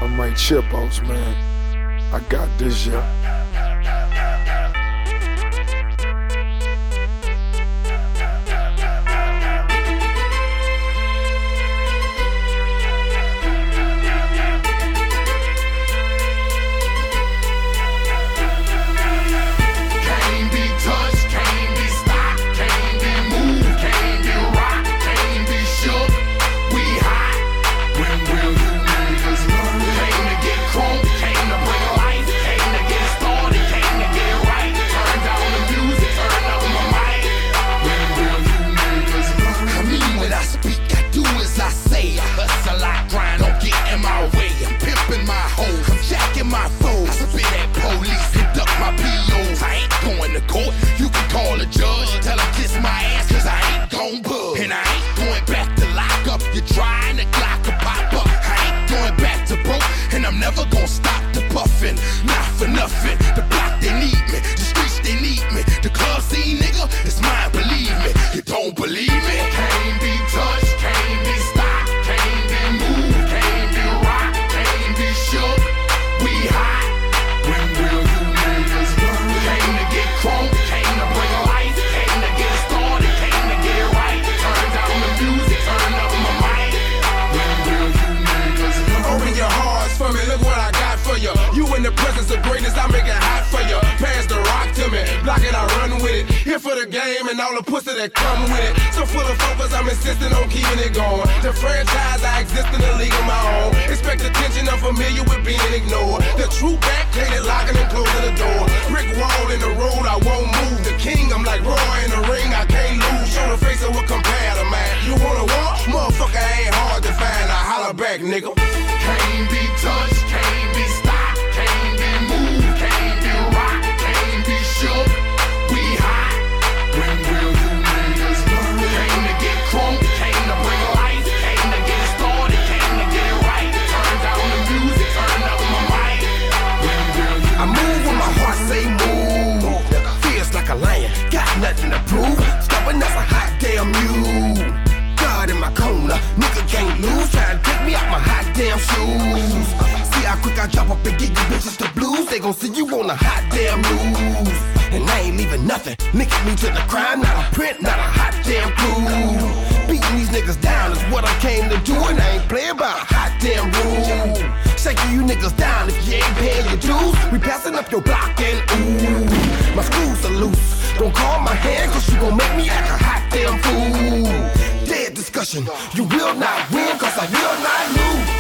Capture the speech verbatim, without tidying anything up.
I'm right Chipos, man. I got this, yeah. You can call a judge, tell him kiss my ass, cause I ain't gon' budge. And I ain't going back to lock up. You're trying to Glock a pop up. I ain't going back to broke, and I'm never gon' stop the puffin'. Not for nothing. The block, they need me. The streets, they need me. The club scene, nigga, it's mine, believe me. You don't believe me? Can't be touched, can't be stopped, can't be moved, can't be rocked, can't be shook. We hot. When will you niggas learn? Came to get crunk, came to bring life, came to get started, came to get right. Turn down the music, turn up my mic. When will you niggas learn? Open your hearts for me, look what I got for you. You in the presence of greatness, I make it hot for you. Pass the rock to me, block it, I run with it. Here for the game and all the pussy that come with it. So full of focus, I'm insisting on keeping it going. The franchise, I exist in the league of my own. Expect attention, I'm familiar with being ignored. The true back, painted, locking and closing the door. Brick wall in the road, I won't move. The king, I'm like Roy in the ring, I can't lose. Show the face of what compare to man. You wanna walk? Motherfucker ain't hard to find. I holler back, nigga. Can't be touched, can't be stopped, can't be moved, can't be rocked, can't be shook. We hot. When will you niggas learn? Came to get crunk, came to bring life, came to get started, came to get right. Turn down the music, turn up my mic. When will you I move when my heart say move. Feels like a lion, got nothing to prove. Stubborn as a hot damn mule. God in my corner, nigga can't lose. Trying to take me out my hot damn shoes. See how quick I drop up and get you bitches the blues. They gon' see you on the hot damn news. And I ain't leaving nothing. Linking me to the crime, not a print, not a hot damn clue. Beating these niggas down is what I came to do, and I ain't playing by a hot damn rule. Shaking you niggas down if you ain't paying your dues. We passing up your block and ooh, my screws are loose. Don't call my hand, cause you gon' make me act a hot damn fool. Dead discussion, you will not win, cause I will not lose.